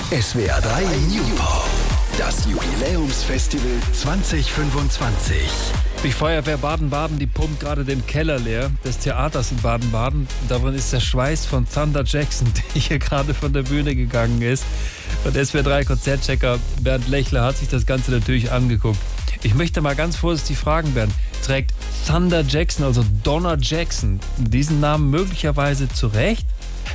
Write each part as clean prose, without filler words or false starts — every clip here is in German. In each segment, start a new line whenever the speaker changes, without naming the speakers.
SWR 3 New Pop. Das Jubiläumsfestival 2025.
Die Feuerwehr Baden-Baden, die pumpt gerade den Keller leer des Theaters in Baden-Baden. Darin ist der Schweiß von Thunder Jackson, der hier gerade von der Bühne gegangen ist. Und SWR 3 Konzertchecker Bernd Lechler hat sich das Ganze natürlich angeguckt. Ich möchte mal ganz vorsichtig fragen, Bernd, trägt Thunder Jackson, also Donner Jackson, diesen Namen möglicherweise zurecht?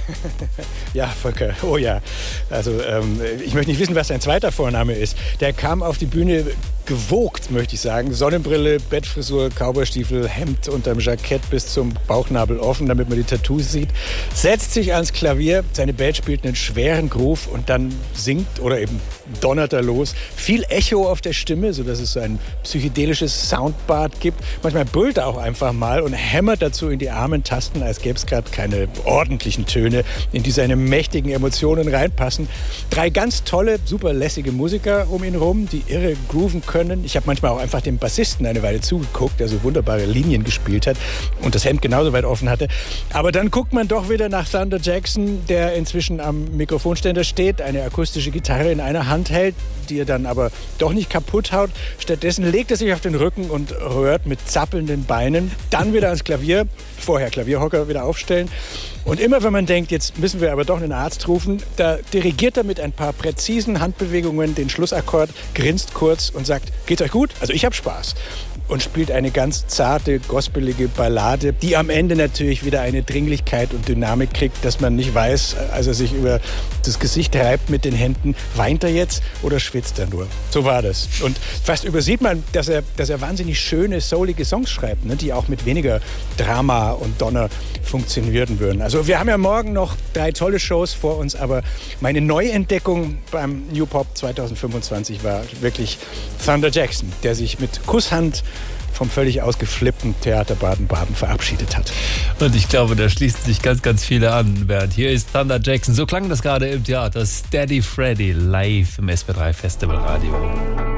Ja, Volker, oh ja. Also ich möchte nicht wissen, was sein zweiter Vorname ist. Der kam auf die Bühne gewogt, möchte ich sagen. Sonnenbrille, Bettfrisur, Cowboystiefel, Hemd unterm Jackett bis zum Bauchnabel offen, damit man die Tattoos sieht. Setzt sich ans Klavier, seine Band spielt einen schweren Groove und dann singt oder eben donnert er los. Viel Echo auf der Stimme, sodass es so ein psychedelisches Soundbad gibt. Manchmal brüllt er auch einfach mal und hämmert dazu in die armen Tasten, als gäbe es gerade keine ordentlichen Töne, in die seine mächtigen Emotionen reinpassen. 3 ganz tolle, super lässige Musiker um ihn rum, die irre grooven können. Ich habe manchmal auch einfach dem Bassisten eine Weile zugeguckt, der so wunderbare Linien gespielt hat und das Hemd genauso weit offen hatte. Aber dann guckt man doch wieder nach Thunder Jackson, der inzwischen am Mikrofonständer steht, eine akustische Gitarre in einer Hand hält, die er dann aber doch nicht kaputt haut. Stattdessen legt er sich auf den Rücken und rührt mit zappelnden Beinen. Dann wieder ans Klavier, vorher Klavierhocker wieder aufstellen. Und immer wenn man denkt, jetzt müssen wir aber doch einen Arzt rufen, da dirigiert er mit ein paar präzisen Handbewegungen den Schlussakkord, grinst kurz und sagt, geht's euch gut? Also ich habe Spaß. Und spielt eine ganz zarte, gospelige Ballade, die am Ende natürlich wieder eine Dringlichkeit und Dynamik kriegt, dass man nicht weiß, als er sich über das Gesicht reibt mit den Händen, weint er jetzt oder schwitzt er nur? So war das. Und fast übersieht man, dass er wahnsinnig schöne, soulige Songs schreibt, ne, die auch mit weniger Drama und Donner funktionieren würden. Also wir haben ja morgen noch 3 tolle Shows vor uns, aber meine Neuentdeckung beim New Pop 2025 war wirklich Thunder Jackson, der sich mit Kusshand vom völlig ausgeflippten Theater Baden-Baden verabschiedet hat.
Und ich glaube, da schließen sich ganz, ganz viele an, Bernd. Hier ist Thunder Jackson. So klang das gerade im Theater. Steady Freddy live im SWR 3 Festivalradio.